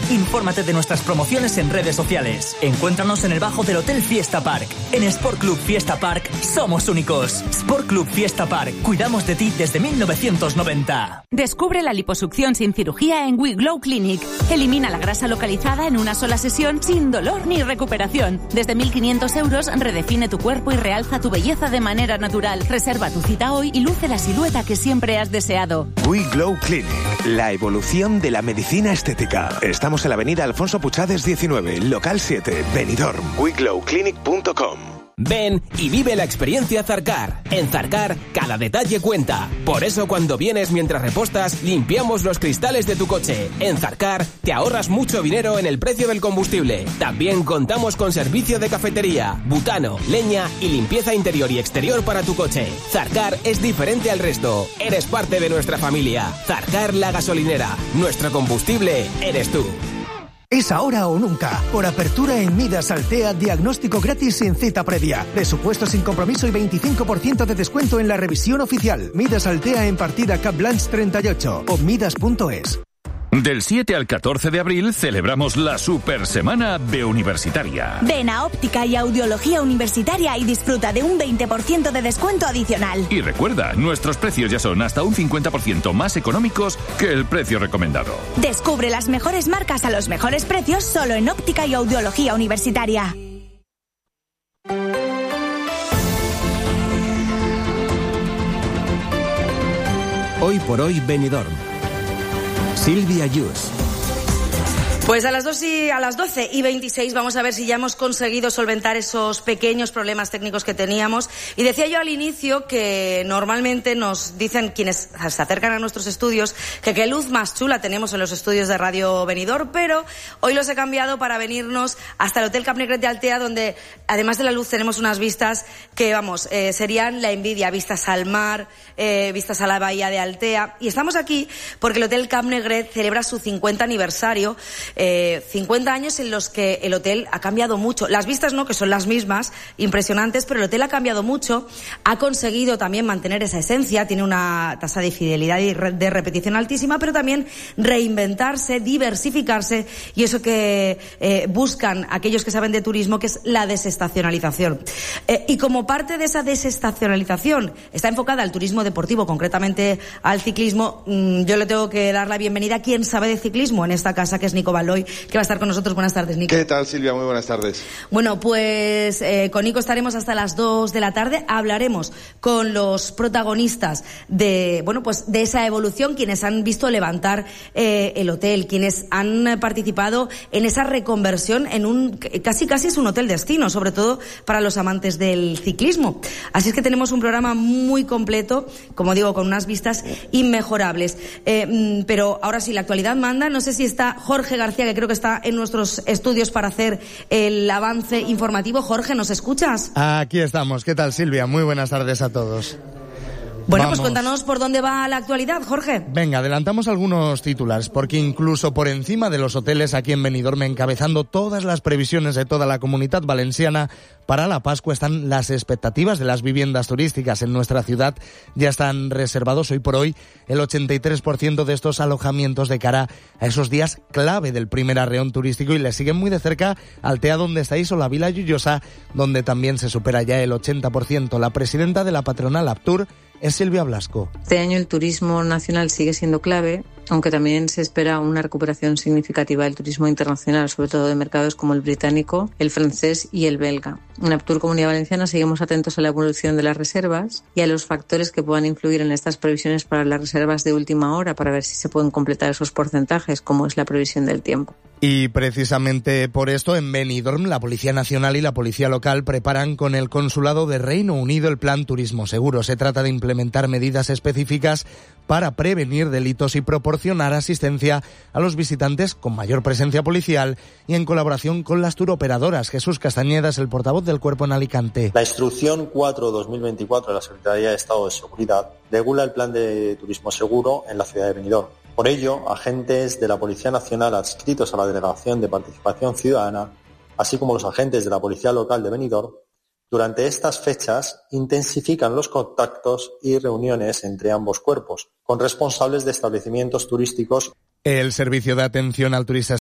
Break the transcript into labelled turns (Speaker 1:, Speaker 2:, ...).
Speaker 1: Infórmate de nuestras promociones en redes sociales. Encuéntranos en el bajo del Hotel Fiesta Park. En Sport Club Fiesta Park somos únicos. Sport Club Fiesta Park. Cuidamos de ti desde 1990.
Speaker 2: Descubre la liposucción sin cirugía en We Glow Clinic. Elimina la grasa localizada en una sola sesión sin dolor ni recuperación. Desde 1.500 euros redefine tu cuerpo y realza tu belleza de manera natural. Reserva tu cita hoy y luce la silueta que siempre has deseado.
Speaker 3: We Glow Clinic, la evolución de la medicina estética. Estamos en la avenida Alfonso Puchades 19, local 7, Benidorm. WeGlowClinic.com.
Speaker 4: Ven y vive la experiencia Zarcar. En Zarcar, cada detalle cuenta. Por eso cuando vienes mientras repostas, limpiamos los cristales de tu coche. En Zarcar, te ahorras mucho dinero en el precio del combustible. También contamos con servicio de cafetería, butano, leña y limpieza interior y exterior para tu coche. Zarcar es diferente al resto. Eres parte de nuestra familia. Zarcar la gasolinera. Nuestro combustible eres tú.
Speaker 5: Es ahora o nunca. Por apertura en Midas Altea, diagnóstico gratis sin cita previa. Presupuesto sin compromiso y 25% de descuento en la revisión oficial. Midas Altea en partida Cap Blanche 38 o midas.es.
Speaker 6: Del 7 al 14 de abril celebramos la Super Semana Beuniversitaria.
Speaker 7: Ven a Óptica y Audiología Universitaria y disfruta de un 20% de descuento adicional.
Speaker 6: Y recuerda, nuestros precios ya son hasta un 50% más económicos que el precio recomendado.
Speaker 7: Descubre las mejores marcas a los mejores precios solo en Óptica y Audiología Universitaria.
Speaker 8: Hoy por hoy Benidorm. Silvia Yus.
Speaker 9: Pues a las 12:26 vamos a ver si ya hemos conseguido solventar esos pequeños problemas técnicos que teníamos. Y decía yo al inicio que normalmente nos dicen quienes se acercan a nuestros estudios que qué luz más chula tenemos en los estudios de Radio Benidorm, pero hoy los he cambiado para venirnos hasta el Hotel Cap Negret de Altea, donde además de la luz tenemos unas vistas que, vamos, serían la envidia, vistas al mar, vistas a la bahía de Altea. Y estamos aquí porque el Hotel Cap Negret celebra su 50 aniversario. 50 años en los que el hotel ha cambiado mucho. Las vistas no, que son las mismas, impresionantes, pero el hotel ha cambiado mucho. Ha conseguido también mantener esa esencia, tiene una tasa de fidelidad y de repetición altísima, pero también reinventarse, diversificarse, y eso que buscan aquellos que saben de turismo, que es la desestacionalización. Y como parte de esa desestacionalización está enfocada al turismo deportivo, concretamente al ciclismo. Yo le tengo que dar la bienvenida a quien sabe de ciclismo en esta casa, que es Nico Baloy, que va a estar con nosotros. Buenas tardes, Nico.
Speaker 10: ¿Qué tal, Silvia? Muy buenas tardes.
Speaker 9: Bueno, pues con Nico estaremos hasta las 2 de la tarde. Hablaremos con los protagonistas de esa evolución, quienes han visto levantar el hotel, quienes han participado en esa reconversión en un casi es un hotel destino, sobre todo para los amantes del ciclismo. Así es que tenemos un programa muy completo, como digo, con unas vistas inmejorables. Pero ahora sí, la actualidad manda. No sé si está Jorge García, que creo que está en nuestros estudios para hacer el avance informativo. Jorge, ¿nos escuchas?
Speaker 11: Aquí estamos. ¿Qué tal, Silvia? Muy buenas tardes a todos.
Speaker 9: Bueno,
Speaker 11: Vamos.
Speaker 9: Pues cuéntanos por dónde va la actualidad, Jorge.
Speaker 11: Venga, adelantamos algunos titulares, porque incluso por encima de los hoteles aquí en Benidorm, encabezando todas las previsiones de toda la Comunidad Valenciana, para la Pascua están las expectativas de las viviendas turísticas en nuestra ciudad. Ya están reservados hoy por hoy el 83% de estos alojamientos de cara a esos días clave del primer arreón turístico, y le siguen muy de cerca Altea, donde estáis, o la Vila Llojosa, donde también se supera ya el 80%. La presidenta de la patronal Aptur es Silvia Blasco.
Speaker 12: Este año el turismo nacional sigue siendo clave, aunque también se espera una recuperación significativa del turismo internacional, sobre todo de mercados como el británico, el francés y el belga. En Aptur Comunidad Valenciana seguimos atentos a la evolución de las reservas y a los factores que puedan influir en estas previsiones para las reservas de última hora, para ver si se pueden completar esos porcentajes, como es la previsión del tiempo.
Speaker 11: Y precisamente por esto, en Benidorm, la Policía Nacional y la Policía Local preparan con el Consulado de Reino Unido el Plan Turismo Seguro. Se trata de implementar medidas específicas para prevenir delitos y proporcionar asistencia a los visitantes con mayor presencia policial, y en colaboración con las turoperadoras. Jesús Castañeda es el portavoz del Cuerpo en Alicante.
Speaker 13: La Instrucción 4/2024 de la Secretaría de Estado de Seguridad regula el Plan de Turismo Seguro en la ciudad de Benidorm. Por ello, agentes de la Policía Nacional adscritos a la Delegación de Participación Ciudadana, así como los agentes de la Policía Local de Benidorm, durante estas fechas intensifican los contactos y reuniones entre ambos cuerpos, con responsables de establecimientos turísticos.
Speaker 11: El Servicio de Atención al Turista